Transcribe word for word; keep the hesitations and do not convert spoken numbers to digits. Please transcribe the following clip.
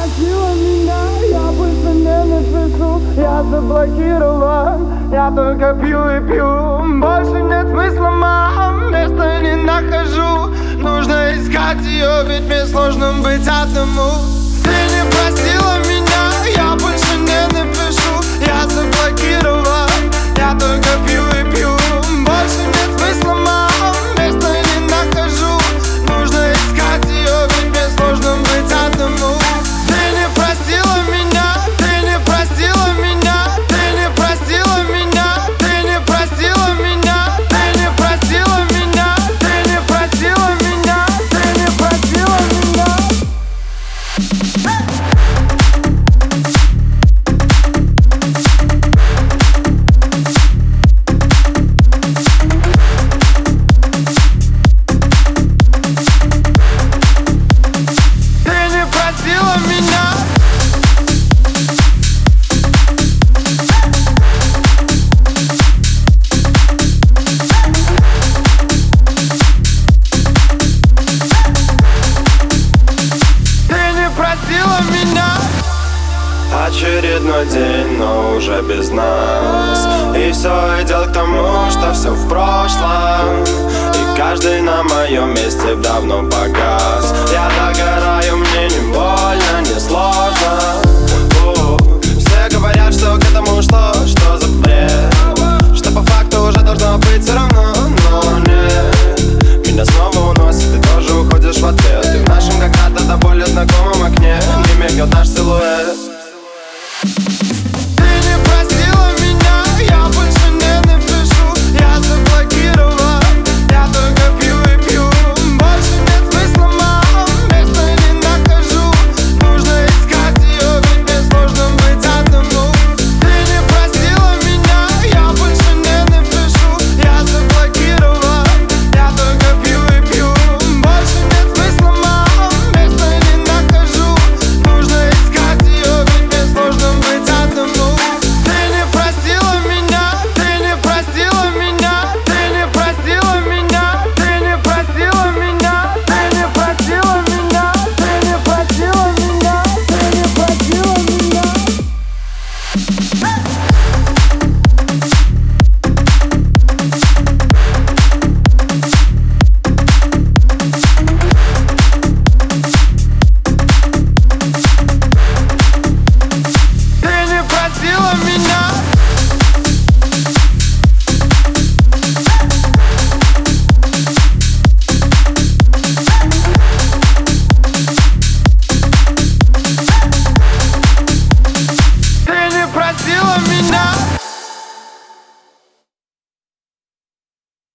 просила меня, я больше не напишу. Я заблокирован, я только пью и пью. Больше нет смысла, мам, места не нахожу. Нужно искать ее, ведь мне сложно быть одному. Ты не просила меня, я больше не напишу. Я заблокирован, я только пью и пью. Больше нет смысла, мам, места не нахожу. Нужно искать ее, ведь мне сложно быть одному. Ты не просила меня, ты не просила меня, ты не просила меня, ты не просила меня, ты не просила меня, ты не просила меня, ты не просила меня. Очередной день, но уже без нас. И все идет к тому, что все в прошлом. И каждый на моем месте давно погас.